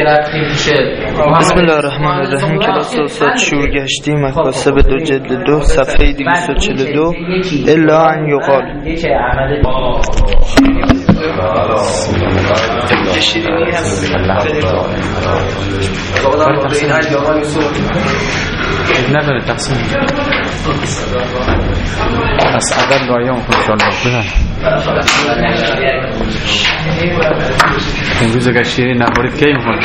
بسم الله الرحمن الرحیم. کلاس استاد شورگشتی مکاسب 2 جلد 2 صفحه 242 الا ان یقال. نداره تقسیم از عدد رایان خوشحال بودن این روز اگر شیری نخورید کی میخورد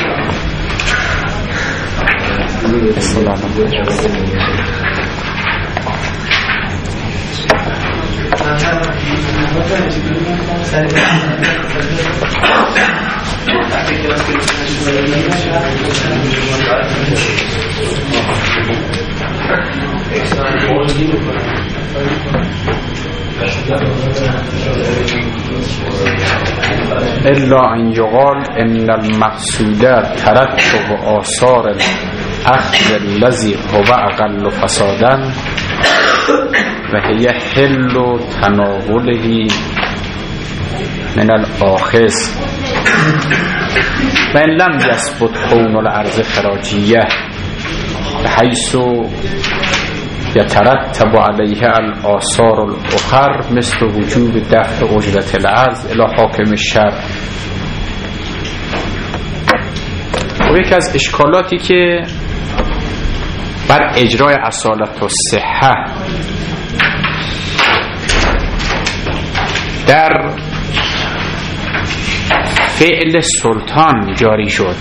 الا ان یقال ان المقصود ترتب آثار الاخذ الذی هو اقل فسادا و هی حل تناوله من الاخذ و ان لم یثبت کون الارض خراجیه بحیث یترتب علیها الآثار الاخر مثل وجوب دفع اجرت الارض الی حاکم الشرع. و یکی از اشکالاتی که بر اجرای اصالت و صحه در فعل سلطان جاری شد،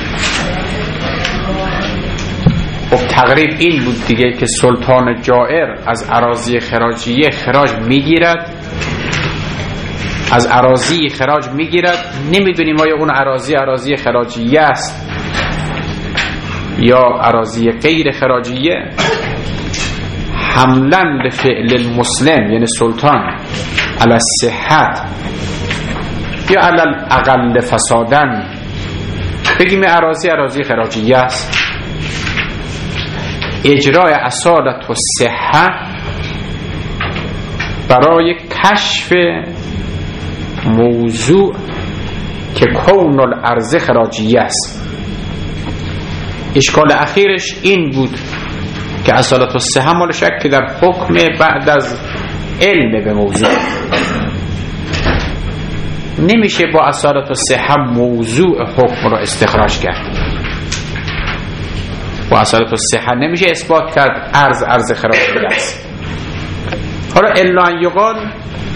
خب تقریب این بود دیگه که سلطان جائر از اراضی خراجیه خراج میگیرد، از اراضی خراج میگیرد، نمیدونیم آیا اون اراضی خراجیه است یا اراضی غیر خراجیه. حملا لفعل المسلم یعنی سلطان علی الصحت یا علی الاقل فسادن بگیم اراضی خراجیه است. اجرای اصالت و صحه برای کشف موضوع که کون الارض خراجیه است. اشکال اخیرش این بود که اصالت و صحه مال شک که در حکم بعد از علم به موضوع نمیشه با اصالت و صحه موضوع حکم را استخراج کرد. با اصالت و صحه نمیشه اثبات کرد ارز خراجیه است. حالا الا ان یقال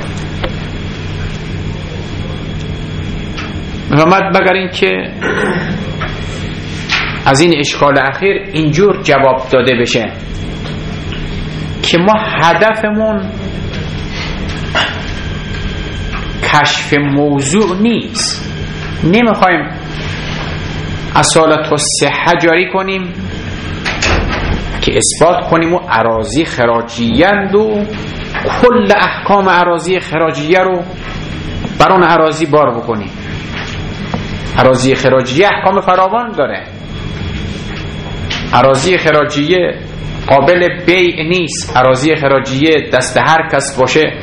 محمد مگر این که از این اشکال اخیر اینجور جواب داده بشه که ما هدفمون کشف موضوع نیست، نمیخوایم اصالت و صحه جاری کنیم که اثبات کنیم و اراضی خراجیند و کل احکام اراضی خراجیه رو بر اون اراضی بار بکنیم. اراضی خراجیه احکام فراوان داره. اراضی خراجیه قابل بیع نیست. اراضی خراجیه دست هر کس باشه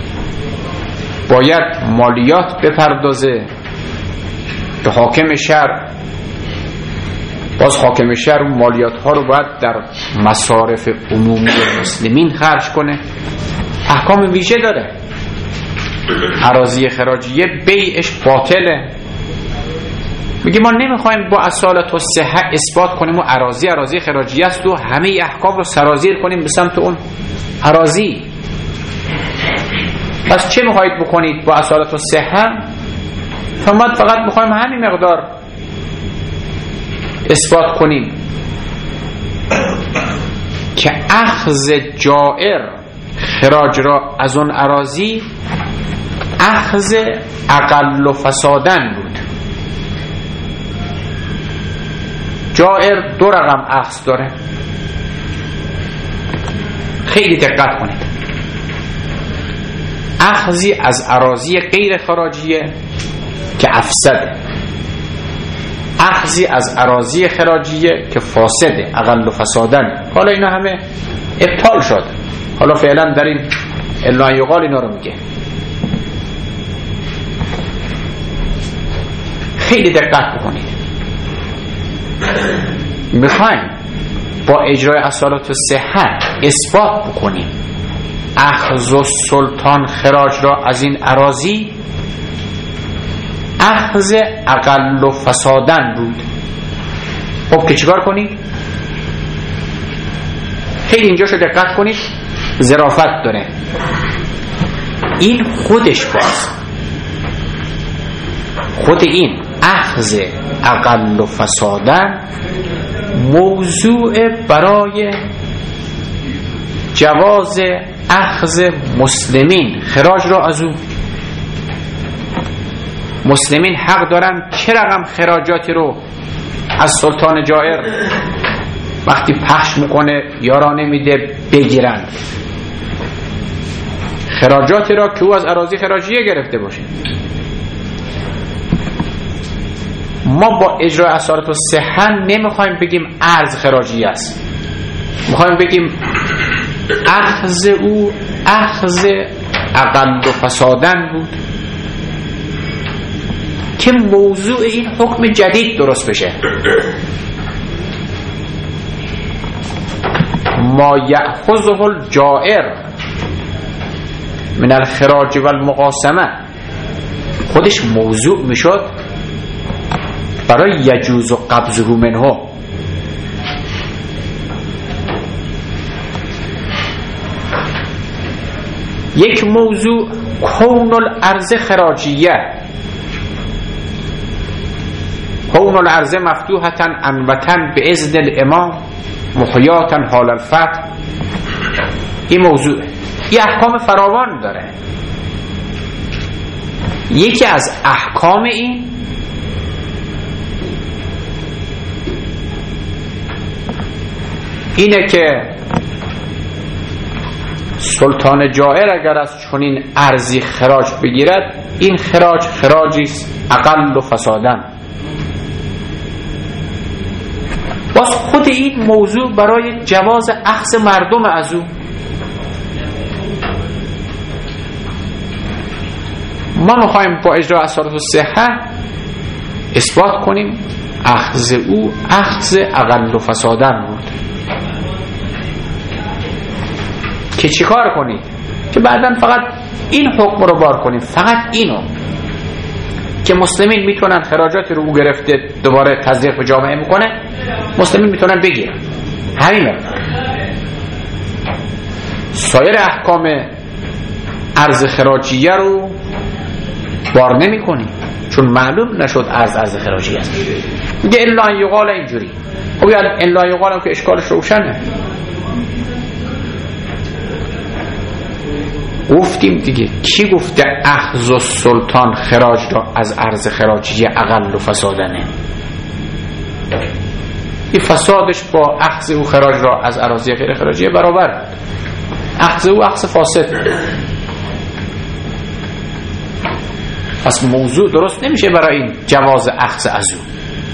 باید مالیات بپردازه به حاکم شهر. باز حاکم شهر مالیات ها رو باید در مصارف عمومی مسلمین خرج کنه. احکام ویژه داره. اراضی خراجیه بیعش باطله. میگه ما نمیخوایم با اصالت و صحه اثبات کنیم و اراضی خراجیه است و همه احکام رو سرازیر کنیم به سمت اون اراضی. پس چه میخواید بکنید با اصالت و صحه؟ فقط میخوایم همین مقدار اثبات کنیم که اخذ جائر خراج را از اون اراضی اخذ اقل و فسادن بود. جائر 2 رقم اخذ داره. خیلی دقت کنید. اخذی از اراضی غیر خراجیه که افسده، اخذی از اراضی خراجیه که فاسده، اقل و فسادن. حالا اینا همه ابطال شد. حالا فعلا در این الا ان یقال اینا رو میگه. خیلی دقت بکنید. میخوایم با اجرای اصالت الصحه اثبات بکنیم اخذ السلطان خراج را از این اراضی اخذ اقل و فسادن بود. خب که چیکار کنید؟ خیلی اینجاشو دقت کنید، ظرافت داره. این خودش باز خود این اخذ اقل و فسادن موضوع برای جواز اخذ مسلمین خراج را از او. مسلمین حق دارن چه رقم خراجاتی رو از سلطان جائر وقتی پخش میکنه یارانه میده بگیرن، خراجاتی را که او از اراضی خراجیه گرفته باشه. ما با اجرای اصالت الصحه نمیخوایم بگیم ارز خراجی است، میخوایم بگیم اخذ او اخذ اقل و فسادن بود که موضوع این حکم جدید درست بشه. ما یأخذه الجائر من الخراج و المقاسمه خودش موضوع میشد برای یجوز و قبضه منه. یک موضوع کون الارض خراجیه، کون الارض مفتوحتا انوتا به اذن الامام محیاتا حال الفتح. این موضوع یه احکام فراوان داره. یکی از احکام اینه که سلطان جائر اگر از چنین ارزی خراج بگیرد این خراج خراجی اقل و فسادن. باز خود این موضوع برای جواز اخذ مردم از او. ما میخوایم با اجرای اصالت الصحه اثبات کنیم اخذ او اخذ اقل و فسادن بود. که چیکار کنید؟ که بعداً فقط این حکم رو بار کنید، فقط اینو که مسلمین میتونن خراجاتی رو او گرفته دوباره تزریق به جامعه میکنه، مسلمین میتونن بگیرن، همین مقدار. سایر احکام ارز خراجیه رو بار نمی کنی چون معلوم نشد ارز خراجیه است. میگه الا ان یقال اینجوری. خب الا ان یقال هم که اشکالش روشنه. گفتیم دیگه کی گفته اخذ السلطان خراج را از ارز خراجیه اقل و فسادنه؟ این فسادش با اخذ او خراج را از اراضی غیر خراجیه برابر. اخذ او اخذ فاسد. پس موضوع درست نمیشه برای این جواز اخذ از او.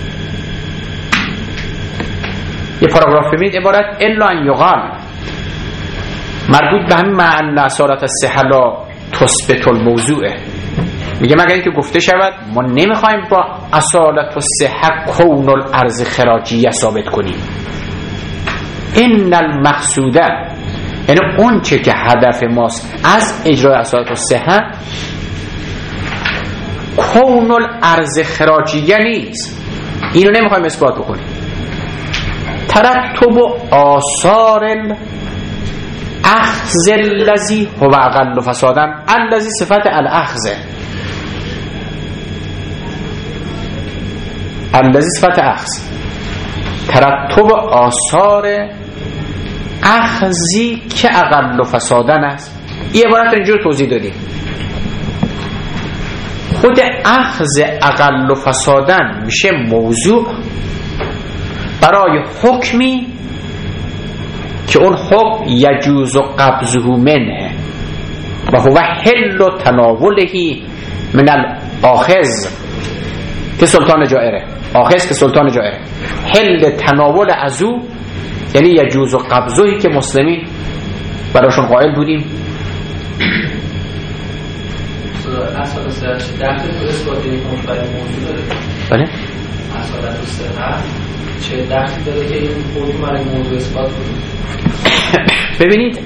یه پاراگراف ببینید عبارت الا ان یقال مربوط به همین معنی اصالت الصحه لا تثبت الموضوع. میگه مگر اینکه گفته شود ما نمیخوایم با اصالت الصحه کون الارض خراجیه ثابت کنیم. ان المقصوده یعنی اون چه که هدف ماست از اجرای اصالت الصحه کون الارض خراجیه نیست. اینو نمیخوایم اثبات بکنیم. ترتب آثار اخذ الذی هو اقل فسادن. الذی صفت الاخذ، الذی صفت اخذ، ترتب آثار اخذی که اقل فسادن است. این عبارت رو اینجور توضیح دادیم. خود اخذ اقل فسادن میشه موضوع برای حکمی که اون حکم یجوز و قبضه منه و هو حل و تناولهی من الاخذ که سلطان جائره. آخذ که سلطان جائره، حل تناول از او یعنی یجوز و قبضهی که مسلمین براشون قائل بودیم. اصلا درخت اثبات موضوع داره. بله اصالت و صحت چه درکی داره که این حکم برای موضوع اثبات کنید؟ ببینید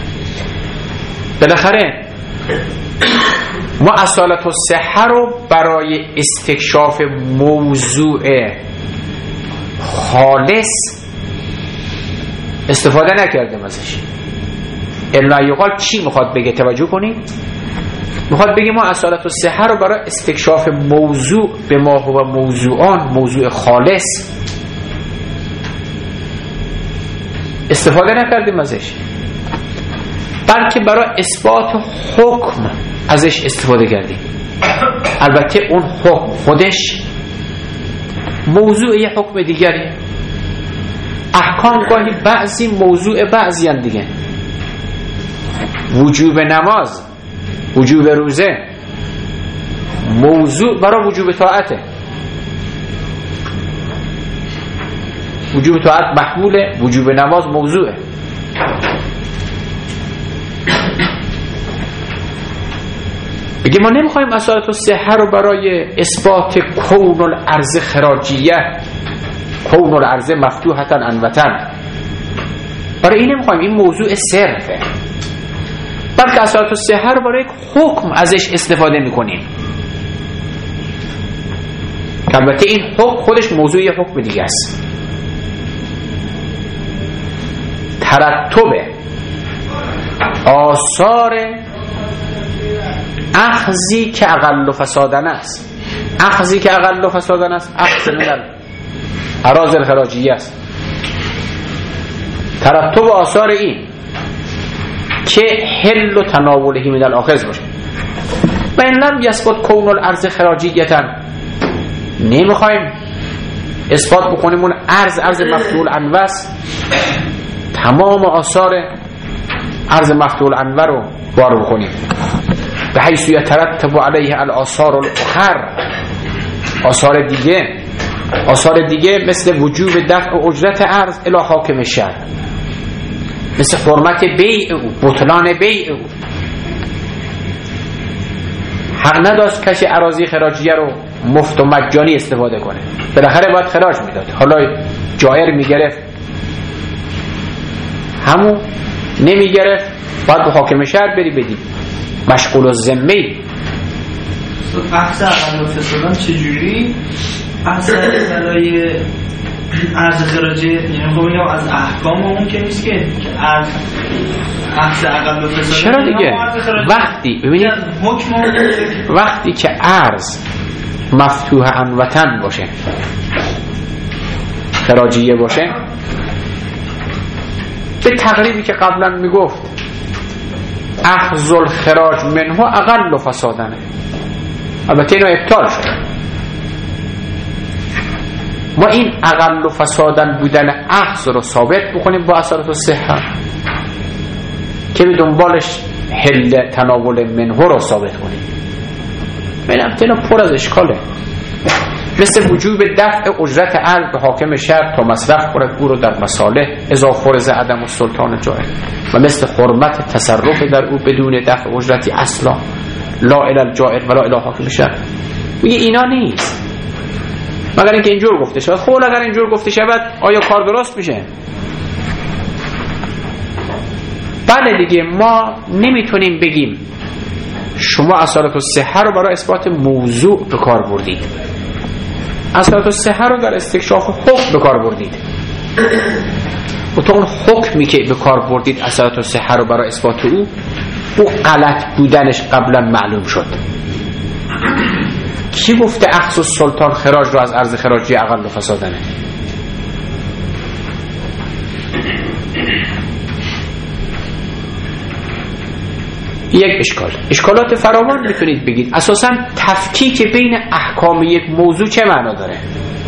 بالاخره ما اصالت و صحت رو برای استکشاف موضوع خالص استفاده نکردیم ازش. الا یقال چی میخواد بگه؟ توجه کنید، میخواد بگه ما اصالت و صحت رو برای استکشاف موضوع به ما هو موضوعان، موضوع خالص استفاده نکردیم ازش، بلکه برای اثبات حکم ازش استفاده کردیم. البته اون حکم خودش موضوع یه حکم دیگری. احکام گاهی بعضی موضوع بعضی هم دیگه. وجوب نماز، وجوب روزه موضوع برای وجوب طاعته. وجوب طاعت محموله، وجوب نماز موضوعه. بگه ما نمیخوایم اصالت و صحت رو برای اثبات کون الارض خراجیه، کون الارض مفتوحتن انوتن، برای این نمیخوایم، این موضوع صرفه، بلکه اصالت و صحت رو برای حکم ازش استفاده میکنیم. البته این حکم خودش موضوع یه حکم دیگه است. ترتب آثار اخذی که اقل و فسادن است، اخذی که اقل و فسادن است اخذ من اراضی الخراجیه است. ترتب آثار این که حل و تناولهی من الاخذ باشه. و این لم یثبت کون الارض خراجیتا، نمیخوایم اثبات بکنیم اون ارض مفتوح الانوه است، تمام آثار ارض مفتوح الانوه رو بار بکنیم به حیث یترتب علیه الاثار الاخر، آثار دیگه مثل وجوب دفع اجرت ارض الی حاکم شرع، مثل حرمت بیع او، بطلان بیع او. حق نداشت کسی اراضی خراجیه رو مفت و مجانی استفاده کنه، بالاخره باید خراج میداد. حالا جایر میگرفت، همون نمیگرفت، باید به حاکم شهر بری بدی، مشغول الذمه. بحث اقل و فسادن چجوری بحث برای ارز خراجی؟ یعنی خب اینم از احکام اون که نیست که ارز اقل و فسادن. چرا دیگه؟ وقتی ببینید وقتی که ارز مفتوح انوتن باشه، خراجیه باشه، به تقریبی که قبلا میگفت اخذ الخراج منه اقل و فسادنه، البته اینو ابطال شد. ما این اقل و فسادن بودن اخذ رو ثابت بکنیم با اصالت و صحت، که به دنبالش حل تناول منه رو ثابت کنیم. ببینم تینا پر از اشکاله، مثل وجوب دفع اجرت ارض به حاکم شهر تا مصرف کند او رو در مصالح اذا فرض عدم السلطان جائر، و مثل حرمت تصرف در او بدون دفع اجرتی اصلا لا الی الجائر ولا الی حاکم شهر. میگه اینا نیست مگر اینکه اینجور گفته شود. خب اگر اینجور گفته شود آیا کار درست میشه؟ بله دیگه، ما نمیتونیم بگیم شما اصالت و صحت رو برای اثبات موضوع به کار بردید، اصالت و صحت رو در استکشاف حکم به کار بردید، و تو اون حکمی که به کار بردید اصالت و صحت رو برای اثبات او غلط بودنش قبلا معلوم شد. کی گفته اخذ السلطان خراج رو از ارض خراجی اقل و فسادنه؟ یک اشکالات فراوان میتونید بگید. اساساً تفکیک بین احکام یک موضوع چه معنا داره؟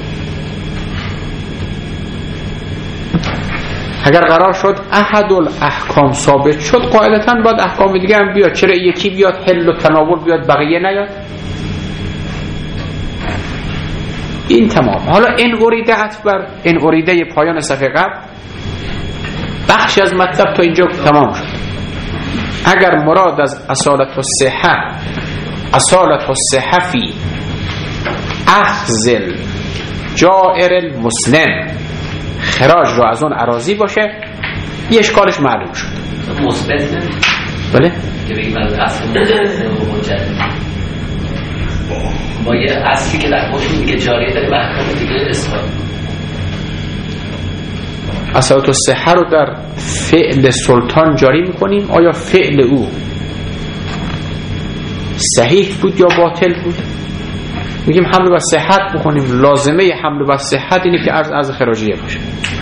اگر قرار شد احد الاحکام ثابت شد، قاعدتاً باید احکام دیگه هم بیاد. چرا یکی بیاد حل و تناول بیاد بقیه نیاد؟ این تمام. حالا این اریده عطف بر این اریده پایان صفحه قبل، بخشی از مطلب تا اینجا تمام شد. اگر مراد از اصالت و صحت فی اخذ جائر المسلم، خراج رو از اون اراضی باشه، یه اشکالش معلوم شد. مثبت نه؟ بله؟ که بگیم از اصل مثبت و مجدد ما یه اصلی که در حکم دیگه جاری داره محکم دیگه اصلاح. اصالت الصحه رو در فعل سلطان جاری میکنیم. آیا فعل او صحیح بود یا باطل بود؟ میگیم حمل بر صحت بکنیم. لازمه حمل بر صحت اینه که از خراجیه باشه.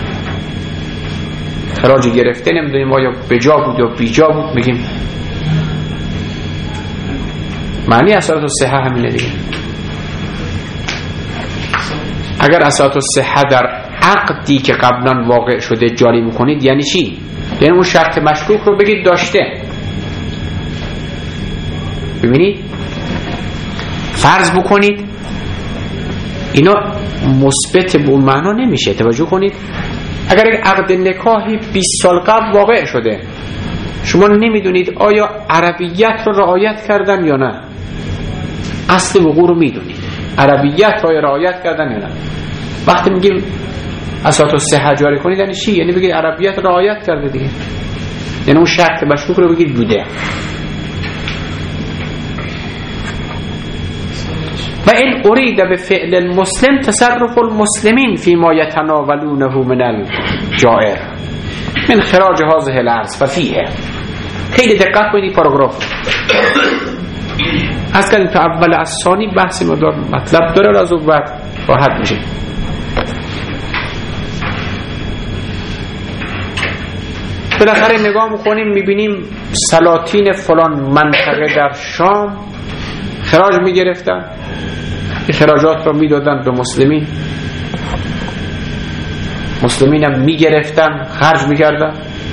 خراج گرفته نمیدونیم آیا بجا بود یا بیجا بود، میگیم معنی اصالت الصحه همینه دیگه. اگر اصالت الصحه در عقدی که قبلا واقع شده جاری میکنید یعنی چی؟ یعنی اون شرط مشکوک رو بگید داشته. ببینید فرض بکنید اینا مثبت به اون معنا نمیشه. توجه کنید اگر یک عقد نکاحی 20 سال قبل واقع شده، شما نمیدونید آیا عربیت رو رعایت کردن یا نه. اصل وقوع رو میدونید، عربیت رو رعایت کردن یا نه. وقتی میگیم اصالت الصحه جاری کنید یعنی چی؟ یعنی بگید عربیت رو رعایت کرده دیگه، یعنی اون شرط مشکوک رو بگید بوده. و این ارید به فعل المسلم تصرف المسلمین فيما يتناولونه من الجائر من خراج هذه الارض ففیه. خیلی دقت کنید پاراگراف از کردیم تا اول از ثانی بحثی مطلب داره، از اون بعد راحت میشه. بالاخره نگاه میکنیم میبینیم سلاطین فلان منطقه در شام خراج میگرفتن، این خراجات رو میدادن به مسلمین، مسلمین هم میگرفتن خرج میکردن.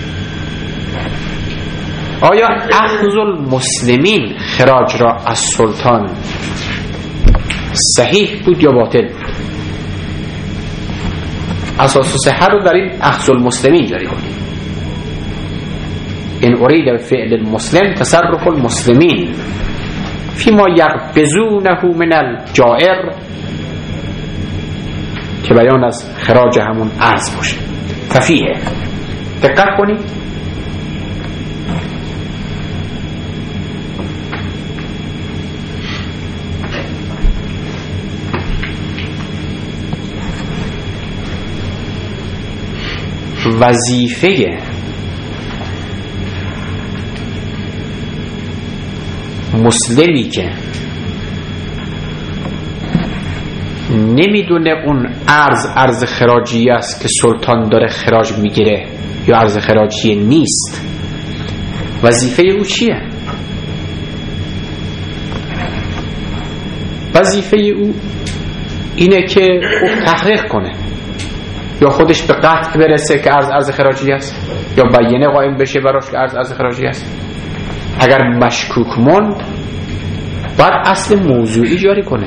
آیا اخذ المسلمین خراج را از سلطان صحیح بود یا باطل؟ اساس صحه رو در این اخذ المسلمین جاری کنید. این ارید فعل المسلم تصرف المسلمین فيما يقبضونه من الجائر، که بیان از خراج همون ارز باشه. ففیه دقت کنید وظیفه مسلمی که نمیدونه اون ارز خراجی است که سلطان داره خراج میگیره یا ارز خراجی نیست، وظیفه او چیه؟ وظیفه او اینه که تحقیق کنه یا خودش به قطع برسه که ارز خراجی است یا بیانه قائم بشه براش که ارز خراجی است. اگر مشکوک موند باید اصل موضوعی جاری کنه.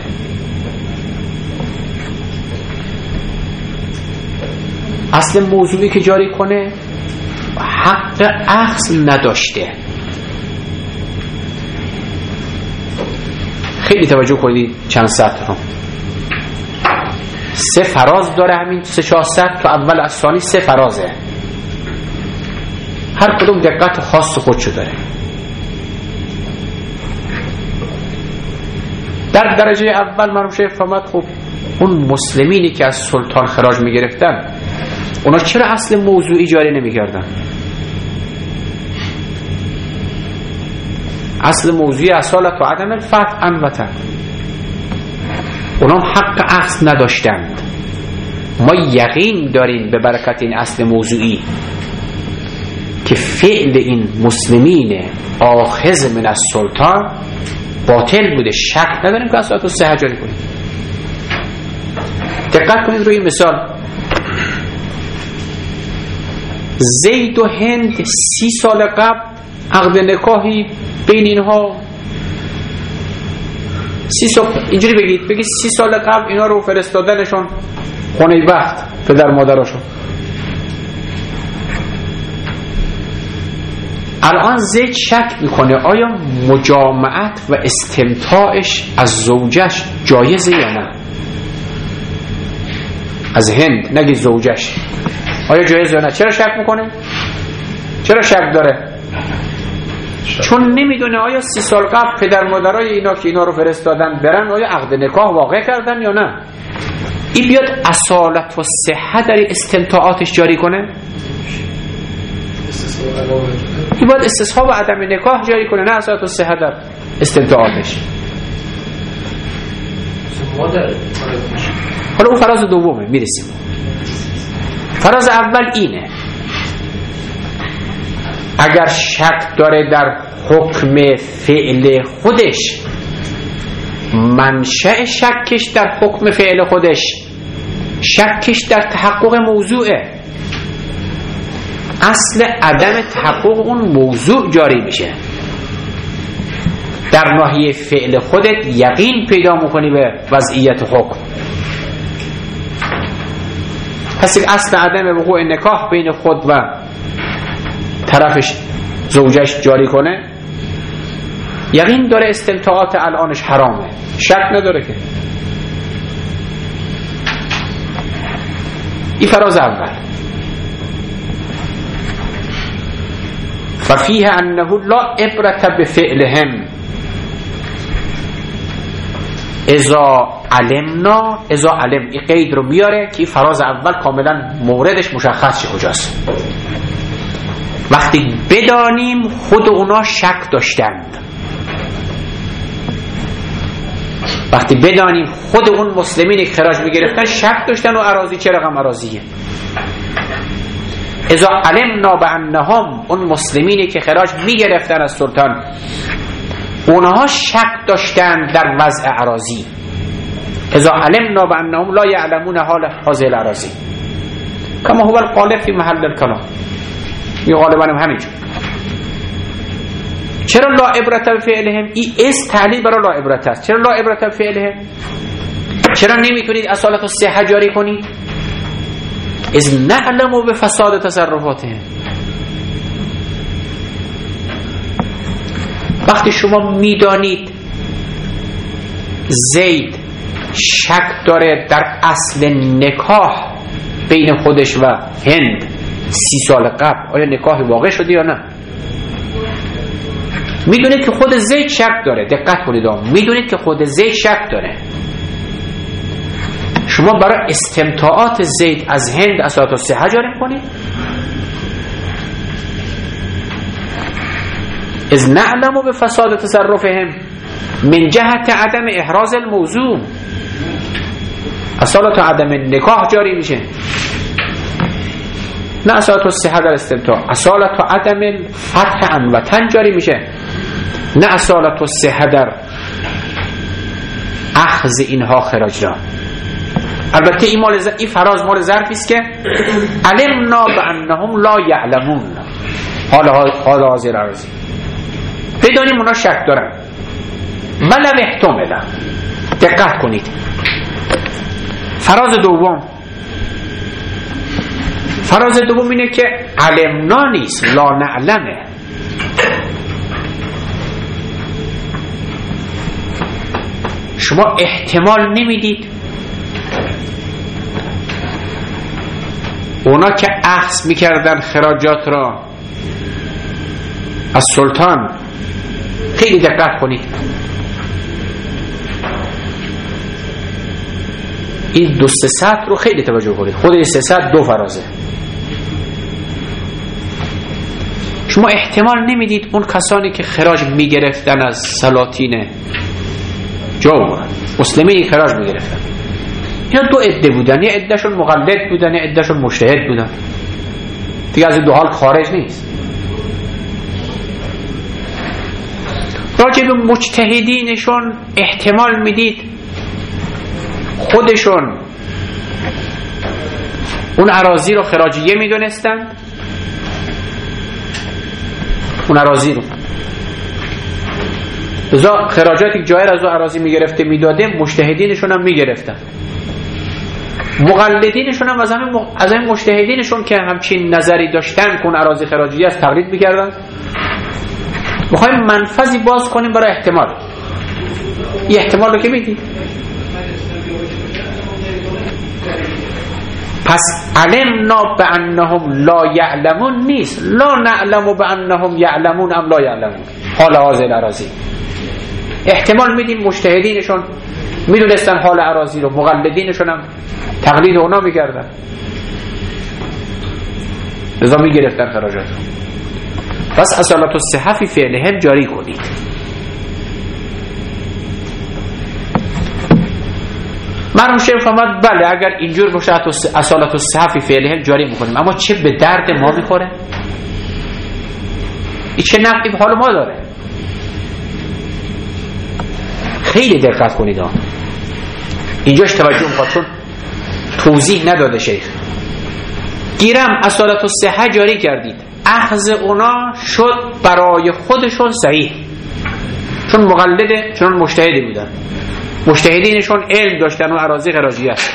اصل موضوعی که جاری کنه حق اخذ نداشته. خیلی توجه کنید چند سطر رو. 3 فراز داره، همین 3-4 سطر تا اول از ثانی 3 فرازه، هر کدوم دقت خاص خودشو داره. در درجه اول من میشه فهمت خب اون مسلمینی که از سلطان خراج میگرفتن اونا چرا اصل موضوعی جاری نمیکردن؟ اصل موضوعی اصالت و عدم الفتح انوطن، اونا حق اخذ نداشتند. ما یقین داریم به برکت این اصل موضوعی که فعل این مسلمین آخذ من از سلطان باطل بوده، شک نداریم که اصالت الصحه جاری کنیم. دقت کنید روی مثال. زید و هند 30 سال قبل عقد نکاحی بین اینها 30 سال، اینجوری بگید 30 سال قبل اینا رو فرستادنشون خونه بخت پدر مادرشون. الان زید شک میکنه آیا مجامعت و استمتاعش از زوجش جایزه یا نه. از هند، نگید زوجش. آیا جایز یا نه؟ چرا شک میکنه؟ چرا شک داره؟ چون نمیدونه آیا 30 سال قبل پدر مادرای اینا که اینا رو فرستادن برن آیا عقد نکاح واقع کردن یا نه. این بیاد اصالت و صحت در استمتاعاتش جاری کنه، این باید استصحاب و عدم نکاح جاری کنه، نه اصالت و صحت در استمتاعاتش. حالا اون فراز دومه، میرسیم. فراز اول اینه اگر شک داره در حکم فعل خودش، منشأ شکش در حکم فعل خودش، شکش در تحقق موضوعه، اصل عدم تحقق اون موضوع جاری میشه. در ناحیه فعل خودت یقین پیدا میکنی به وضعیت حکم. پس اصل عدم وقوع نکاح بین خود و طرفش زوجش جاری کنه، یقین داره استمتاعات الانش حرامه، شک نداره که. این فراز اول. ففیه انه لا عبرت بفعلهم اذا علمنا. اذا علم، این قید رو میاره که فراز اول کاملا موردش مشخص شه کجاست. وقتی بدانیم خود اونا شک داشتند، وقتی بدانیم خود اون مسلمینی که خراج میگرفتن شک داشتن و اراضی چه رقم اراضیه. اذا علمنا بانهم، اون مسلمینی که خراج میگرفتن از سلطان اونها شک داشتن در وضع اراضی. اذا علمنا بانهم لا يعلمون حال هذه الاراضی کما هو الغالب فی محل الکلام. این غالبا هم همینجور. چرا لا عبرت بفعلهم؟ این اس تعلیل برای لا عبرت است. چرا لا عبرت بفعلهم؟ چرا نمیتونید اصالت و صحه جاری کنید؟ از نعلم بفساد تصرفاتهم. وقتی شما میدانید زید شک داره در اصل نکاح بین خودش و هند 30 سال قبل، آیا نکاح واقع شده یا نه؟ میدونید که خود زید شک داره، دقت کنید، میدونید که خود زید شک داره. شما برای استمتاعات زید از هند اصالت و صحه جاری کنید؟ از نعلم به فساد تصرفهم من جهت عدم احراز الموضوع. اصالت و عدم نکاح جاری میشه، نه اصالت و صحه در استمتاع. اصالت و عدم فتح انوطن جاری میشه، نه اصالت و صحه در اخذ اینها خراج را. البته این فراز مال ظرفی است که علمنا بانهم لا یعلمون حال حاضر ارزی، بدانیم اونا شک دارن. ولو احتملا، دقت کنید. فراز دوم اینه که علمنا نیست، لا نعلمه. شما احتمال نمیدید اونا که اخذ میکردن خراجات را از سلطان، خیلی دقت کنید، این 2-3 سطر رو خیلی توجه کنید. خود این 3 سطر 2 فرازه. شما احتمال نمیدید اون کسانی که خراج میگرفتن از سلاطین جور، مسلمینی خراج میگرفتن، اینا 2 عده بودن، یه عدهشون مقلد بودن، یه عدهشون مجتهد بودن. دیگه از این 2 حال خارج نیست. راجع به مجتهدینشون احتمال میدید خودشون اون اراضی رو خراجیه میدونستند، اون اراضی رو لذا خراجاتی جایر از اون اراضی میگرفته میداده، مجتهدینشون هم میگرفتن. مقلدینشون هم از همین مجتهدینشون که همچین نظری داشتن که اون اراضی خراجیه از تقلید میکردن. میخوایم منفذی باز کنیم برای احتمال. این احتمال رو که میدید پس علمنا بانهم لا یعلمون نیست، لا نعلم بانهم یعلمون ام لا یعلمون. حال حاضر اراضی احتمال میدیم مجتهدینشون میدونستن حال اراضی رو، مقلدینشون هم تقلید اونا میکردن، لذا میگرفتن خراجات رو. پس اصالت الصحه فی فعلهم جاری کنید. مرحوم شیخ فرمود بله اگر اینجور باشه اصالت الصحه فی فعلهم جاری میکنیم، اما چه به درد ما میخوره؟ این چه نفعی به حال ما داره؟ خیلی دقت کنید اینجاش توجه میخواد، چون توضیح نداده شیخ. گیرم اصالت الصحه جاری کردید، اخذ اونا شد برای خودشون صحیح، چون مقلده، چون مجتهدی بودن، مجتهدینشون علم داشتن و اراضی خراجی است.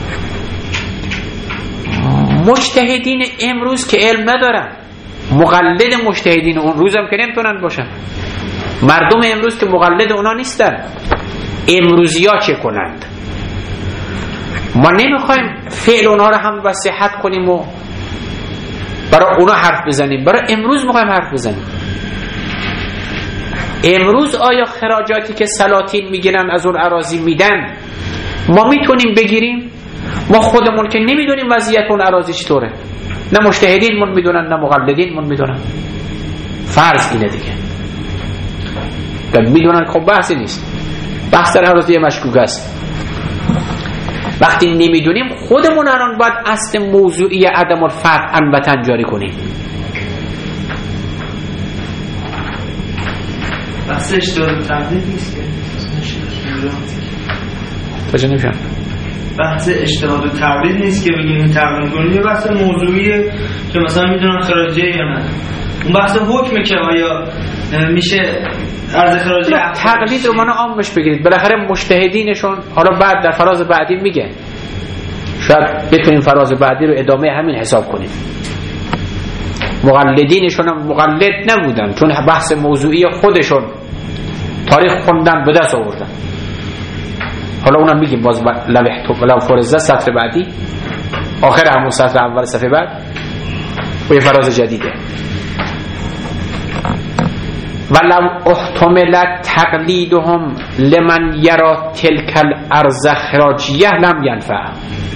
مجتهدین امروز که علم ندارن، مقلد مجتهدین اون روز هم که نمیتونن باشن. مردم امروز که مقلد اونا نیستن، امروزی ها چه کنند؟ ما نمیخوایم فعل اونا رو هم وصیحت کنیم و برای اونا حرف بزنیم، برای امروز میخوایم حرف بزنیم. امروز آیا خراجاتی که سلاطین میگیرن از اون اراضی میدن ما میتونیم بگیریم؟ ما خودمون که نمیدونیم وضعیت اون اراضی چطوره، نه مجتهدین من میدونن نه مقلدین من میدونن. فرض اینه دیگه، میدونن خب بحثی نیست، بحث در اراضی مشکوک است. وقتی نمیدونیم خودمون الان باید اصل موضوعی عدم الفرق انبتن جاری کنیم. بحث اشتراک تقلید نیست که توجه نمیشن. بحث اشتراک تقلید نیست که بگیم این تقلید کنیم، یه بحث موضوعیه که مثلا میدونن خراجیه یا نه. اون بحث حکمه که آیا میشه عرض خراجی. تقلید رو منو عامش بگیرید، بالاخره مجتهدینشون حالا بعد در فراز بعدی میگه، شاید بتونیم فراز بعدی رو ادامه همین حساب کنیم. مقلدینشون هم مقلد نبودن، چون بحث موضوعی خودشون تاریخ خوندن به دست آوردن. حالا اونم میگیم باز لو فرزه سطر بعدی، آخر همون سطر اول صفحه بعد و یه فراز جدیده. ولو احتمل تقلیدهم لمن یرا تلک الارض خراجیه لم ینفع.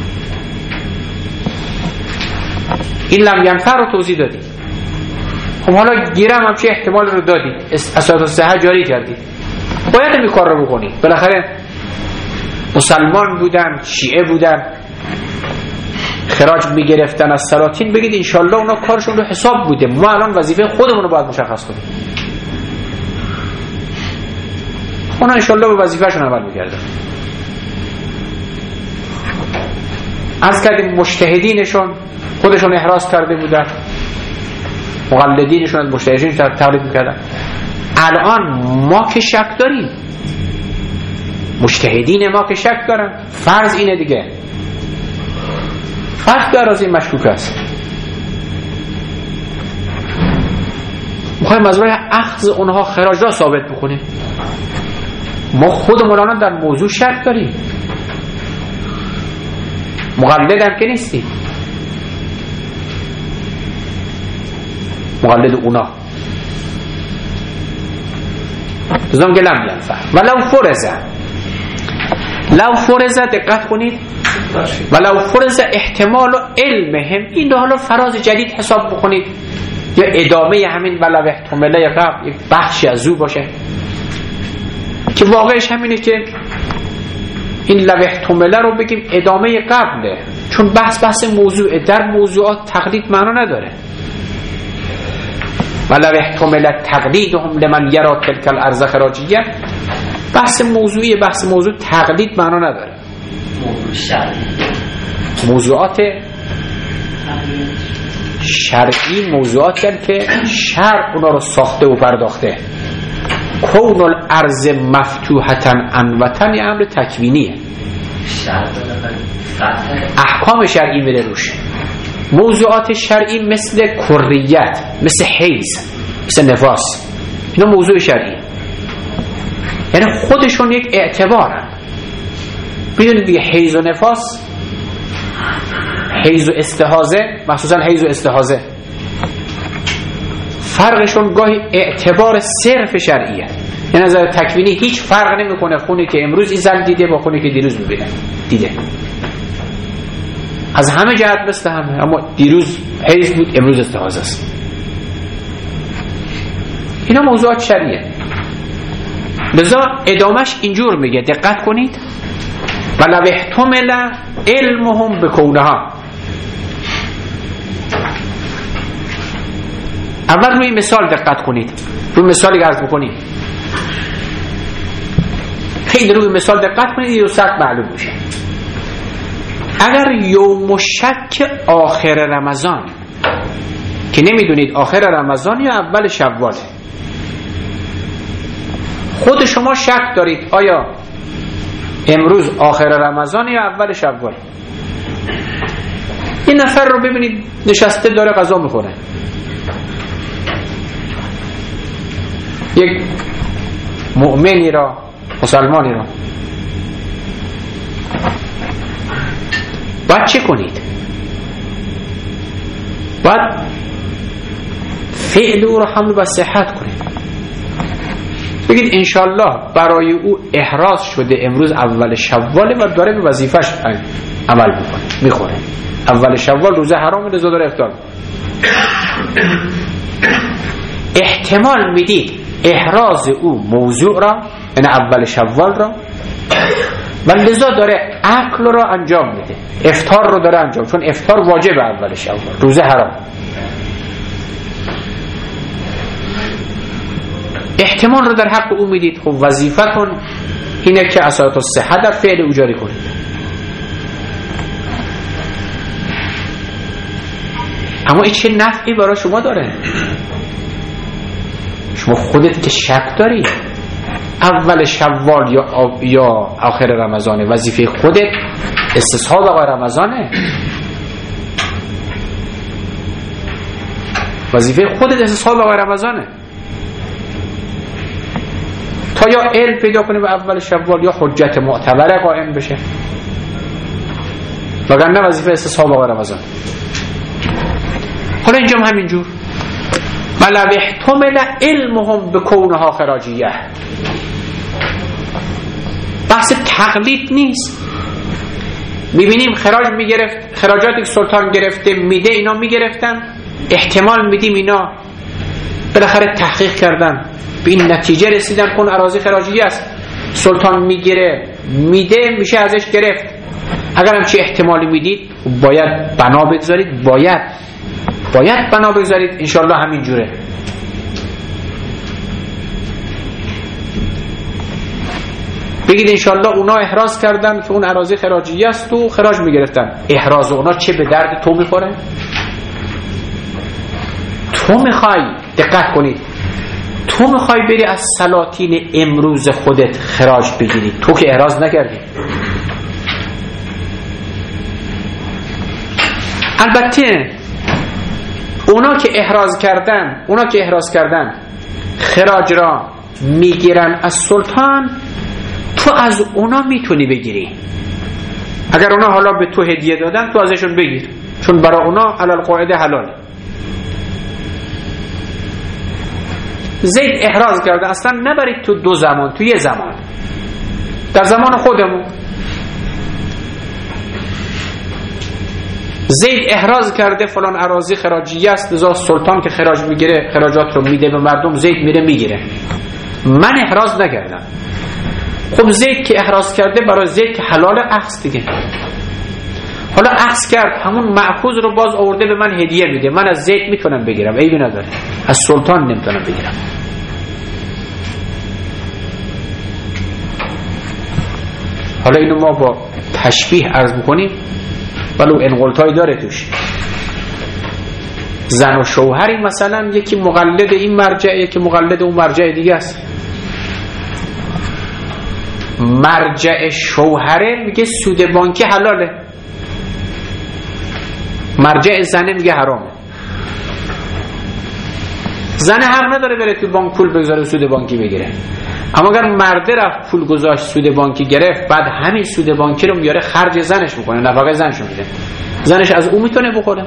این لم ینفع رو توضیح دادید. خب حالا گیرم همچه احتمال رو دادید، اصالت الصحه جاری کردید، باید این کار رو بکنید. بالاخره مسلمان بودن، شیعه بودن، خراج میگرفتن از سلاطین، بگید انشالله اونا کارشون رو حساب بوده، ما الان وظیفه خودمون رو باید مشخص کنیم. اونا انشالله به وظیفهشون عمل میکردن. از کردیم مجتهدینشون خودشون احراز کرده بودن، مقلدینشون از مجتهدینشون تقلید میکردن. الان ما که شک داریم، مجتهدین ما که شک دارن، فرض اینه دیگه، فرض که اراضی مشکوک است، میخوایم از راه اخذ اونها خراج را ثابت بکنیم. ما خودمون الان در موضوع شک داریم، مقلد هم که نیستیم، مقلد اونا بزنم که لم ینفع ولو فرزه. لو فرزه دقت کنید، ولو فرزه احتمال و علمهم، این رو حالا فراز جدید حساب بکنید یا ادامه همین ولو احتماله قبل یک بخشی از او باشه که واقعش همینه که این لو احتماله رو بگیم ادامه قبله، چون بحث موضوع در موضوعات تقلید معنا نداره. ولو احتمال تقلیدهم لمن یرا تلک الارض خراجیه، بحث موضوعی، بحث موضوع تقلید معنا نداره. موضوعات شرعی موضوعاتی که شرع اونا رو ساخته و پرداخته. کون الارض مفتوحتا انوطن یه امر تکوینیه، احکام شرعی میره روش. موضوعات شرعی مثل کریت، مثل حیض، مثل نفاس، اینا موضوع شرعی، یعنی خودشون یک اعتبارن. میدونید دیگه حیض و نفاس، حیض و استحاضه، مخصوصا حیض و استحاضه، فرقشون گاهی اعتبار صرف شرعیه. این نظر تکوینی هیچ فرق نمیکنه خونی که امروز این زن دیده با خونی که دیروز دیده، از همه جهت مثل همه، اما دیروز حیض بود امروز استحاضه است. اینا موضوعات شرعیه. لذا ادامش اینجور میگه، دقت کنید، ولو احتمل علمهم بکونها. اول روی مثال دقت کنید، روی مثالی که عرض بکنیم، خیلی روی مثال دقت کنید، این سخت معلوم میشه. اگر یوم شک آخر رمضان که نمیدونید آخر رمضان یا اول شواله، خود شما شک دارید آیا امروز آخر رمضان یا اول شوال، این نفر رو ببینید نشسته داره غذا میخوره، یک مؤمنی را، مسلمانی را، باید چه کنید؟ باید فعل او را حمل و صحت کنید، بگید انشالله برای او احراز شده امروز اول شواله و داره به وظیفش عمل میکنه، میخوره. اول شوال روزه حرام، رضا داره افطار. احتمال میدید احراز او موضوع را، یعنی اول شوال را، و لذا داره اکل را انجام میده، افطار رو داره انجام، چون افطار واجب اول شوال، روزه حرام. احتمال رو در حق او میدید. خب وظیفتون اینه که اساسات الصحه در فعل او جاری کنید. اما این چه نفعی برای شما داره؟ شما خودت که شک داری اول شوال یا آخر رمضانه، وظیفه خودت استصحاب آقای رمضانه، وظیفه خودت استصحاب آقای رمضانه، تا یا علم پیدا کنی به اول شوال یا حجت معتبره قائم بشه، وگرنه وظیفه استصحاب آقای رمضان. حالا اینجا هم همینجور، ولو احتمل علمهم بکونها خراجیه. بحث تقلید نیست. میبینیم خراج میگرفت، خراجاتی که سلطان گرفته میده، اینا میگرفتن، احتمال میدیم اینا بالاخره تحقیق کردن به این نتیجه رسیدن کن اراضی خراجی است، سلطان میگیره میده، میشه ازش گرفت. اگر همچی احتمالی میدید باید بنا بگذارید، باید بنا بگذارید انشالله همین جوره. بگید انشالله اونا احراز کردن که اون اراضی خراجی است و خراج میگرفتن، احراز اونا چه به درد تو میخوره؟ تو میخوای، دقت کنید، تو میخوای بری از سلاطین امروز خودت خراج بگیری، تو که احراز نکردی. البته اونا که احراز کردن خراج را میگیرن از سلطان، تو از اونا میتونی بگیری. اگر اونا حالا به تو هدیه دادن تو ازشون بگیر، چون برای اونا علل قاعده حلاله. زید احراز کرده، اصلا نبرید تو دو زمان، تو یه زمان، در زمان خودمون. زید احراز کرده فلان اراضی خراجی است، لذا سلطان که خراج میگیره خراجات رو میده به مردم، زید میره میگیره. من احراز نکردم. خب زید که احراز کرده، برای زید که حلال اخذ دیگه. حالا اخذ کرد، همون مأخوذ رو باز آورده به من هدیه میده، من از زید میتونم بگیرم، عیبی نداره، از سلطان نمیتونم بگیرم. حالا اینو ما با تشبیه عرض میکنیم، ولو انقلتایی داره توش. زن و شوهری مثلا، یکی مقلد این مرجع، یکی مقلد اون مرجع دیگه است. مرجع شوهره میگه سود بانکی حلاله، مرجع زنه میگه حرامه. زنه حق نداره بره تو بانک پول بگذاره سود بانکی بگیره، اما اگر مرده رفت پول گذاشت سود بانکی گرفت، بعد همین سود بانکی رو میاره خرج زنش میکنه، نفقه زنش میده. زنش از او میتونه بخوره؟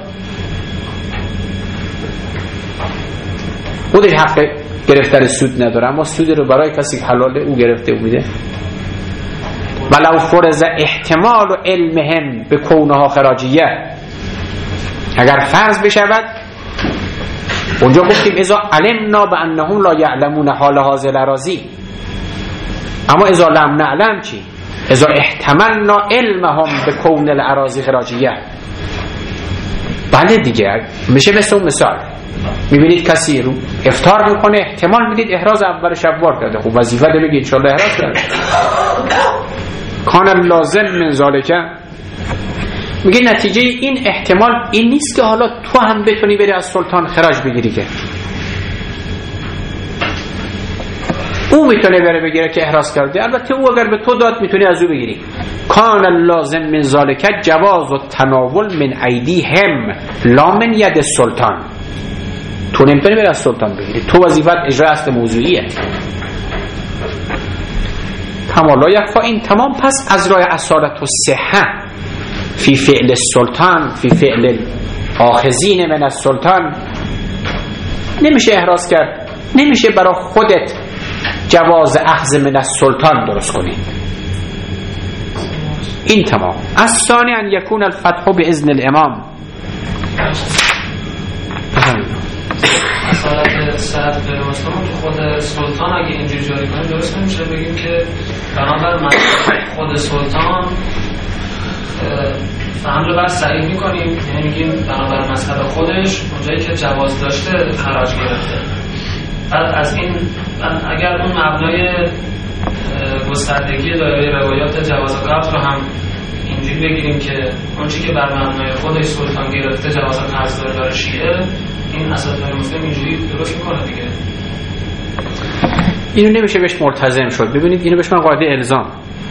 خودش حق گرفتن سود نداره، اما سود رو برای کسی حلاله او گرفته او میده. ولو فرض احتمال و علمهم به کونها خراجیه، اگر فرض بشود، اونجا گفتیم اذا علمنا بانهم لا یعلمون حال هذه الاراضی، اما اذا لم نعلم چی؟ اذا احتملنا علمهم به کون الاراضی خراجیه. بله دیگه، میشه مثل اون مثال، میبینید کسی رو افطار میکنه، احتمال میدید احراز اول شوال کرده، خب وظیفه ده بگید انشاءالله احراز کرده. کان لازم من ذالک، میگه نتیجه این احتمال این نیست که حالا تو هم بتونی بری از سلطان خراج بگیری، که او میتونه بره بگیره که احراز کرده، البته او اگر به تو داد میتونی از او بگیری. کان لازم من ذالک جواز و تناول من ایدی هم لا من ید سلطان، تو نمیتونی بری از سلطان بگیری، تو وظیفت اجرا است موضوعیه. تمام لا یکفا، این تمام. پس از راه اصالت و صحه فی فعل السلطان فی فعل آخذین من السلطان، نمیشه احراز کرد، نمیشه برای خودت جواز اخذ من السلطان درست کنی. این تمام. الثانی ان یکون الفتح باذن الامام. اصالت صحت به رواستان که خود سلطان اگه اینجور جاری کنه درست نمیشه بگیم که بنابر خود سلطان فهم رو بر صحیح میکنیم، یعنی میگیم بنابر مذهب خودش اونجایی که جواز داشته خراج گرفته. بعد از این اگر اون مبنای گستردگی دایره روایات جواز قبض رو هم اینجوری بگیریم که اون چی که بر مبنای خودش سلطان گرفته جواز قبض داره شیعه، این اساطیر مسلم اینجوری درست میکنه دیگه. اینو نمیشه بهش ملتزم شد. ببینید اینو بهش من قاعده الزام.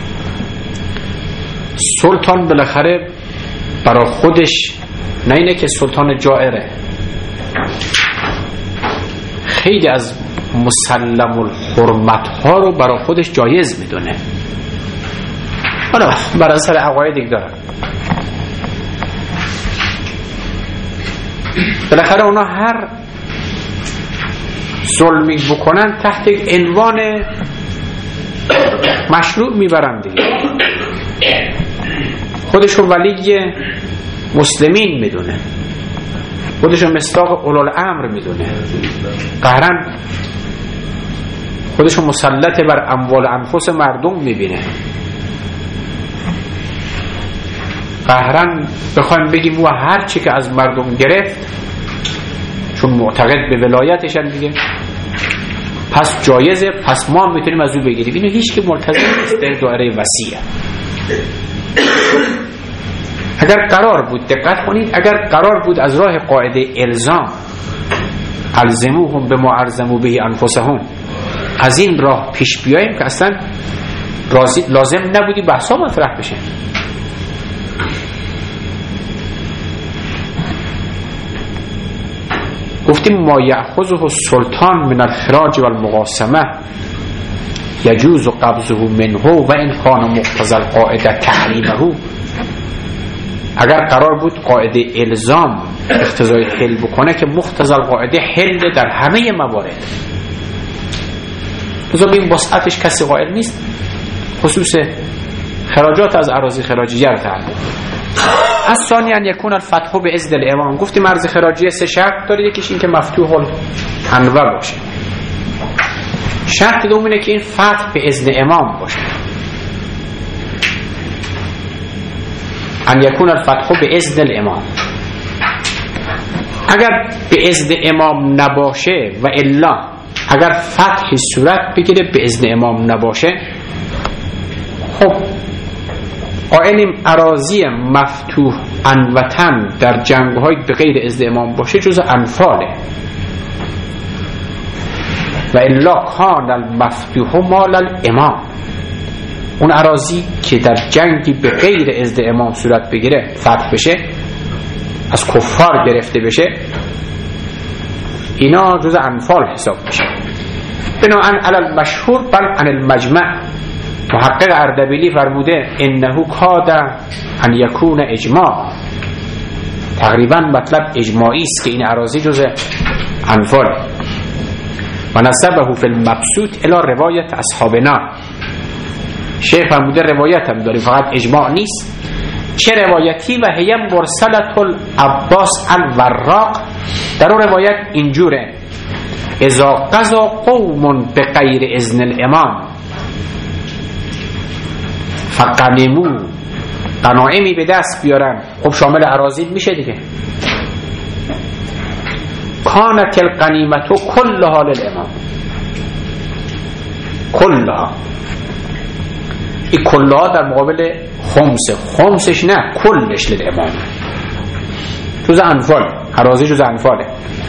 سلطان بالاخره برای خودش، نه اینه که سلطان جائره، خیلی از مسلم الحرمت ها رو برای خودش جایز میدونه. حالا بر اثر عقاید دیگه داره. بالاخره اونا هر ظلمی بکنن تحت عنوان مشروع میبرن دیگه. خودشون ولی مسلمین میدونه، خودشون مصداق اولوالامر میدونه، قهرن خودشون مسلط بر اموال انفس مردم میبینه. قهرن بخوایم بگیم و هر چی که از مردم گرفت، چون معتقد به ولایتشن دیگه، پس جایزه، پس ما میتونیم از او بگیریم. اینو هیچ که ملتزم نیست در دایره وسیع. اگر قرار بود، دقت کنید، اگر قرار بود از راه قاعده الزام الزموهم بما ارزموا به انفسهم از این راه پیش بیاییم که اصلا لازم نبودی بحثا مطرح بشه. گفتیم ما یأخذه السلطان من الخراج والمقاسمه یجوز قبضه منه و ان کان مقتضی القاعده تحریمه. اگر قرار بود قاعده الزام اقتضای حل بکنه که مقتضی القاعده حل در همه موارد، بذار این وسعتش کسی قائل نیست، خصوص خراجات از اراضی خراجیه رو تعلق. از ثانی ان یکون الفتح باذن الامام. گفتیم ارز خراجیه سه شرط داره، یکیش این که مفتوح الانواع باشه، شرط دوم اینه که این فتح به اذن امام باشه. ان یکون الفتح باذن الامام، اگر به اذن امام نباشه و الا اگر فتح صورت بگیره به اذن امام نباشه، خب قائلیم اراضی مفتوح انوطن در جنگ‌های به غیر اذن امام باشه جز انفاله، و الا کان المفتوح مال الامام. اون اراضی که در جنگی به غیر اذن امام صورت بگیره، فتح بشه، از کفار گرفته بشه، اینا جز انفال حساب میشه. بناهن علی المشهور بل عن المجمع. محقق اردبیلی فرموده انه کاد ان یکون اجماع، تقریبا مطلب اجماعی است که این اراضی جز انفال و نسبه فی المبسوط الی روایت اصحابنا. شیخ فرموده روایت هم داریم فقط اجماع نیست. چه روایتی؟ و هی مرسلت العباس الوراق، در اون روایت اینجوره: اذا قضا قوم بغیر اذن الامام فغنموا، غنایمی به دست بیارن. خب شامل اراضی میشه دیگه. کانت الغنیمة کلها للامام، کلها، این کلها در مقابل خمسش نه، کلش للامام، جز انفال، اراضی جز انفاله.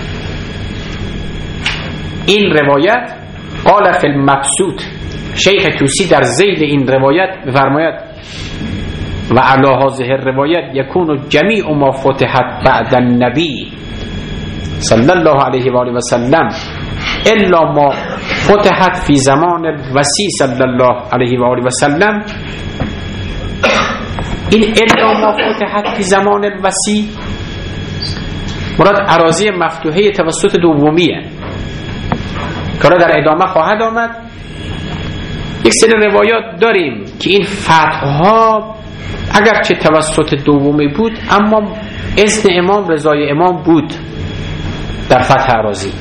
این روایت قال فی المبسوط، شیخ توسی در ذیل این روایت بفرماید: و علی هذه الروایت یکون جمیع ما فتحت بعد النبی صلی الله علیه و آله و سلم الا ما فتحت فی زمان الوصی صلی الله علیه و آله و سلم. این الا ما فتحت فی زمان الوصی مراد اراضی مفتوحه توسط دومیه که در ادامه خواهد آمد. یک سری روایات داریم که این فتحها اگرچه توسط دومی بود اما اذن امام، رضای امام بود در فتح اراضی.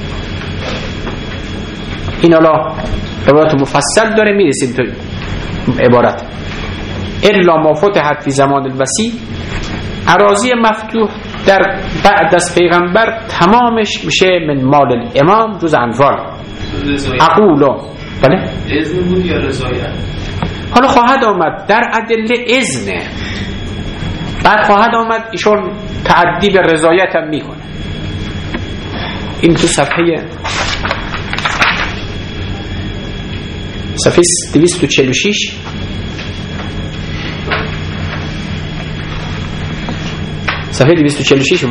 این حالا روایات مفصل داره، میرسیم تو عبارت الا ما فتحت فی زمان الوصی. اراضی مفتوح در بعد از پیغمبر تمامش میشه من مال الامام جز انفال. اقولو بله اذن بود یا رضایت؟ حالا خواهد آمد در ادله اذنه، بعد خواهد آمد ایشون تعدی به رضایت هم میکنه. این تو صفحه 246 صفحه 246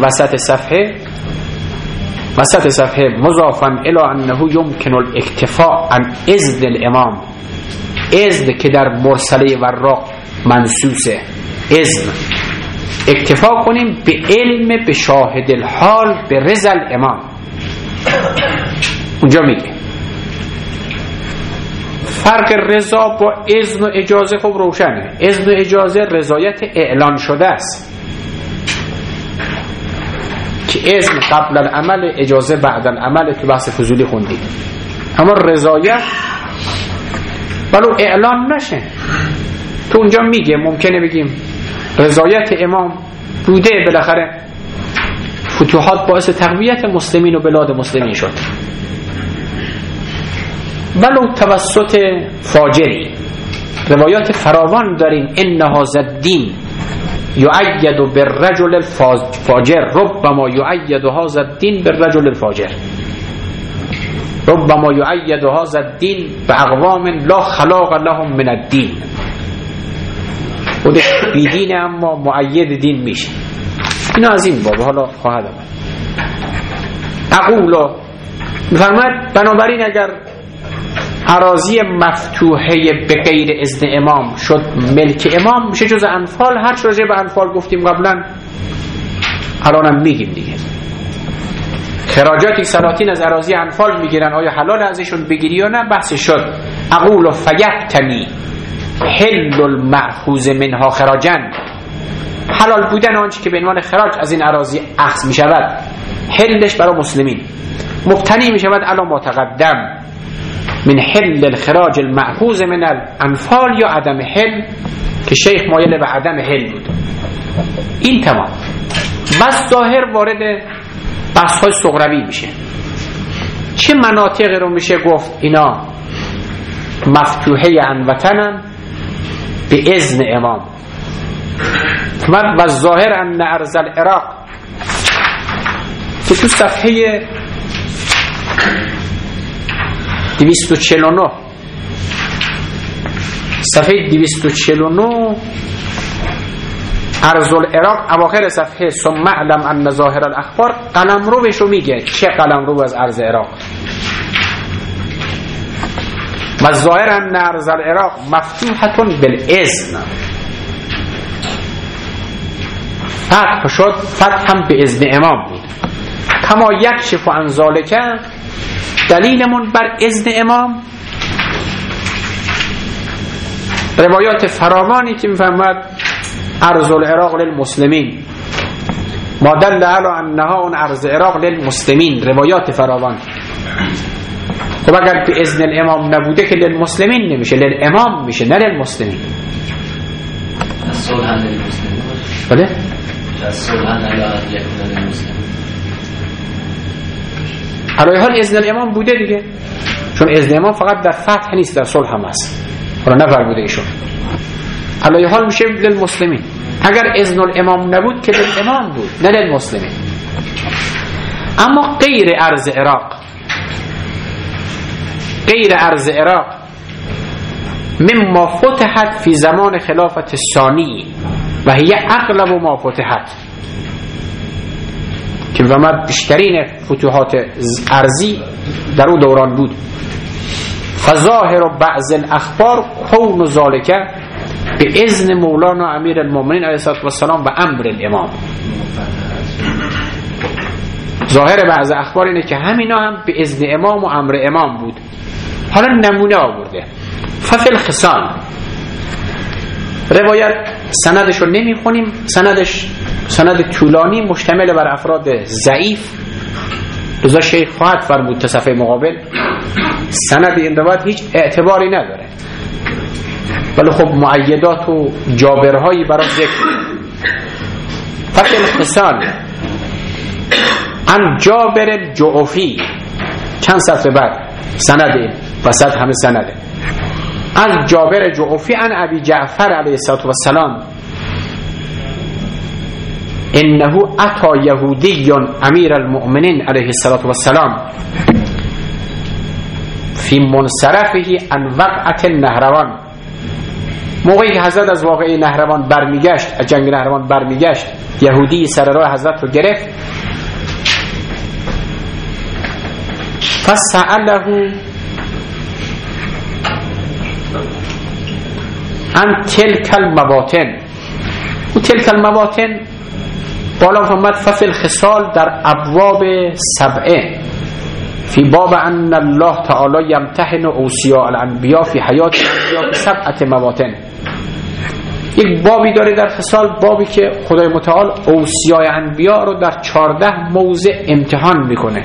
وسط صفحه مضافا الی انه یمکن الاکتفاء عن اذن الامام، اذن که در مرسله وراق منصوصه، اذن اکتفا کنیم به علم به شاهد الحال به رضا الامام. اونجا میگه فرق رضا با اذن و اجازه خب روشنه. اذن و اجازه رضایت اعلان شده است که اذن قبل العمل، اجازه بعد العمل، تو بحث فضولی خوندید. اما رضایت ولو اعلان نشه، تو اونجا میگه ممکنه بگیم رضایت امام بوده، بالاخره فتوحات باعث تقویت مسلمین و بلاد مسلمین شد، ولو توسط فاجری. روایات فراوان داریم ان هذا الدین یؤید بالرجل الفاجر ربما یؤید هذا الدین بالرجل الفاجر، ربما یؤید هذا الدین باقوام لا خلاق لهم من الدین. خودش بیدینه اما مؤید دین میشه. اینا از این باب حالا خواهد آمد. اقولا میفرماید بنابراین اگر اراضی مفتوحه به غیر اذن امام شد ملک امام، میشه جز انفال. هر چه راجع به انفال گفتیم قبلا الانم میگیم دیگه. خراجاتی سلاطین از اراضی انفال میگیرن، آیا حلال ازشون بگیری یا نه بحث شد. اقول فیقتنی حل المأخوذ منها خراجا، حلال بودن آنچه که به عنوان خراج از این اراضی اخذ میشود حلش برای مسلمین مبتنی میشود علی ما تقدم من حل الخراج المأخوذ من الانفال یا عدم حل، که شیخ مایل به عدم حل بود. این تمام. بس ظاهر وارد بحث های صغروی میشه. چه مناطق رو میشه گفت اینا مفتوحه انوطنن به اذن امام؟ و ظاهر ان ارض العراق تو صفحه 249 صفحه 249 ارض العراق اواخر صفحه ثم اعلم ان ظاهر الاخبار قلمرو بهشو میگه. چه قلمرو از ارض عراق؟ و ظاهر ان ارض العراق مفتوحه بالاذن فتح شد، فتح هم به اذن امام بود. کما یکشف عن ذلک، دلیلمون بر اذن امام روایات فراوانی که میفهمد ارض العراق للمسلمین، ما دل علی انها اون ارض عراق للمسلمین، روایات فراوان. خب اگر به اذن الامام نبوده که للمسلمین نمیشه، للامام میشه، نه للمسلمین. صلح للمسلمین. بله؟ صلح للمسلمین. علی حال اذن الامام بوده دیگه، چون اذن امام فقط در فتح نیست، در صلح هم هست. حالا نفرموده ایشون. علی حال میشه للمسلمین. اگر اذن الامام نبود که للامام بود، نه للمسلمین. اما غیر ارض عراق، غیر ارض عراق مما فتحت فی زمان خلافت ثانی و هی اغلب ما فتحت، که فرمود بیشترین فتوحات ارضی در اون دوران بود. فظاهر بعض الاخبار کون ذالک به اذن مولانا امیر المؤمنین علیه السلام و امر الامام. ظاهر بعض اخبار اینه که همینا هم به اذن امام و امر امام بود. حالا نمونه آورده. ففی الخصال، روایت سندش رو نمیخونیم، سند طولانی مشتمل بر افراد ضعیف، لذا شیخ خواهد فرمود تا صفحه مقابل سند این روایت هیچ اعتباری نداره، ولی خب مؤیدات و جابرهایی برای ذکر. ففی الخصال عن جابر الجعفی، چند صفحه بعد سند وسط همه سنده، از جابر جعفی عن ابی جعفر علیه السلام انه اتا یهودی امیر المؤمنین علیه السلام فی منصرفه عن وقعت نهروان. موقعی که حضرت از واقعه نهروان برمیگشت، از جنگ نهروان برمیگشت، یهودی سر راه حضرت رو گرفت. فسأله عن تلك المواطن، و تلك المواطن بالا فرمود ففی الخصال در ابواب سبعه فی باب ان الله تعالی یمتحن اوصیاء الانبیاء فی حیات الانبیاء بسبعه مواطن. یک بابی داره در خصال، بابی که خدای متعال اوصیاء انبیاء رو در 14 موضع امتحان میکنه.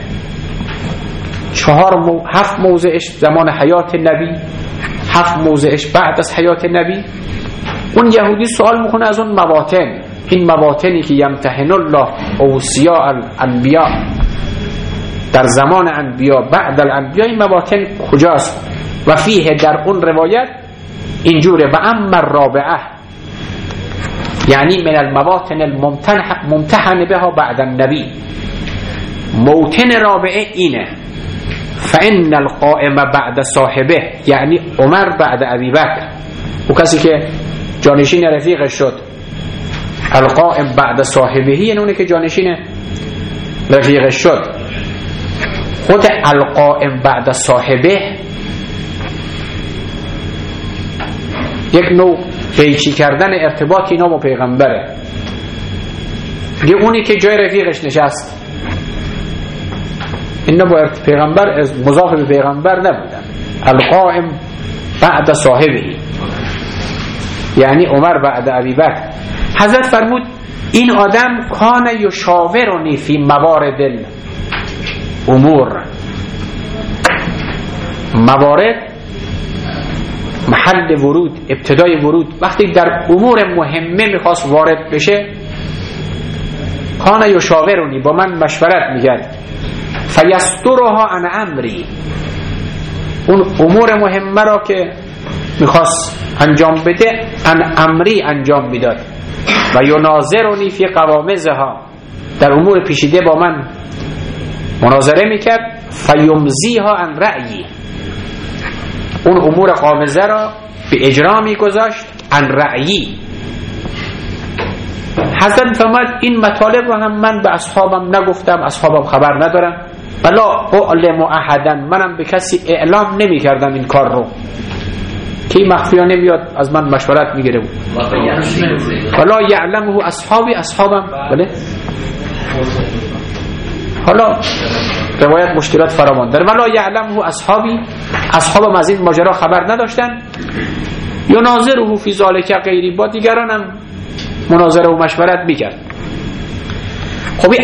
7 موضعش زمان حیات نبی، 7 موضعش بعد از حیات نبی. اون یهودی سوال میکنه از اون مواطن، این مواطنی که یمتحن الله اوصیاء الانبیاء در زمان انبیاء بعد الانبیاء، این مواطن کجاست؟ و فیه در اون روایت اینجوره و اما الرابعه یعنی من المواطن الممتحن بها بعد النبی، موطن رابعه اینه فإن القائم بعد صاحبه یعنی عمر بعد ابی بکر، و کسی که جانشین رفیقش شد. القائم بعد صاحبه یعنی اونه که جانشین رفیقش شد. خود القائم بعد صاحبه یک نوع پیچی کردن ارتباط اینا با پیغمبره. یه اونی که جای رفیقش نشست، اینا با پیغمبر مضاف به پیغمبر نبودن. القائم بعد صاحبه یعنی عمر بعد ابی بکر. حضرت فرمود این آدم کان یشاورنی فی موارد الامور، موارد محل ورود، ابتدای ورود، وقتی در امور مهمه میخواست وارد بشه کان یشاورنی، با من مشورت میکرد. فیسترها عن امری، اون امور مهمه را که میخواست انجام بده عن امری انجام میداد. و یناظرنی فی قوامزها، در امور پیچیده با من مناظره میکرد. فیمزیها عن رأیی، اون امور قامزه را به اجرا میگذاشت عن رأیی. حضرت فرمود این مطالب رو هم من به اصحابم نگفتم، اصحابم خبر ندارم. ولا اعلم احدا، منم به کسی اعلام نمی کردم این کار رو که مخفیانه میاد از من مشورت میگیره. ولا یعلمه اصحابم. بله حالا روایت مشکلات فراوان داره. ولا یعلمه اصحابم از این ماجرا خبر نداشتن. یناظره فی ذلک غیری، با دیگران هم مناظره و مشورت میکرد. خب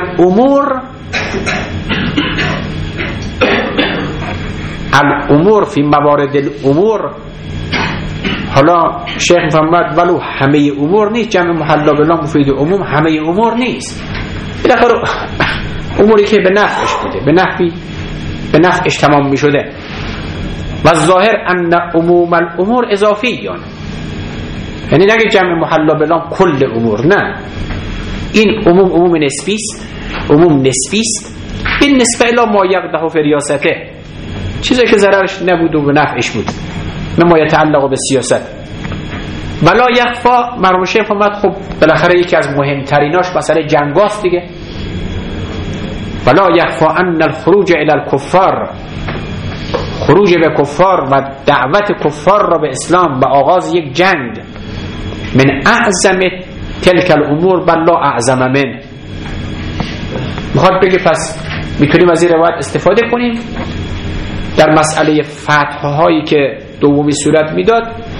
الامور فی موارد الامور، حالا شیخ محمد ولو همه امور نیست، جمع محلا بالله مفید عموم همه امور نیست، بالاخره اموری که به نفعش بوده، به نفعش تمام می شده. و ظاهر ان عموم الامور اضافیان، یعنی نگه جمع محلا بالله کل امور، نه، این عموم نسبی است این نسبه الی ما یقدح فی ریاسته، چیزی که ضررش نبود و به نفعش بود، مما یتعلق به سیاست. ولا یخفا، مرحوم شیخ محمد خب بالاخره یکی از مهمتریناش مسئله جنگاست دیگه. ولا یخفا ان الخروج الی الکفار، خروج به کفار و دعوت کفار را به اسلام و آغاز یک جنگ، من اعظم تلک الامور بل لا اعظم من. میخواد بگه پس میتونیم از این روایت استفاده کنیم در مسئله فتح‌هایی که دومی صورت میداد،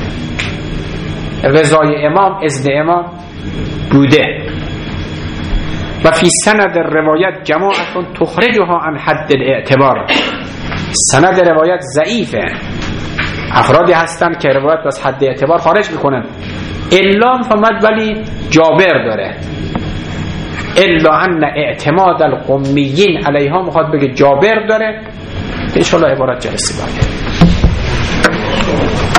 رضای امام، اذن امام بوده. و فی سند روایت جماعت تخرجها عن حد الاعتبار، سند روایت ضعیفه، افرادی هستن که روایت از حد اعتبار خارج میکنن. الا فهمد ولی جابر داره، الا ان اعتماد القمیین علیها، میخواد بگه جابر داره. انشاءالله عبارت جلسه بعد.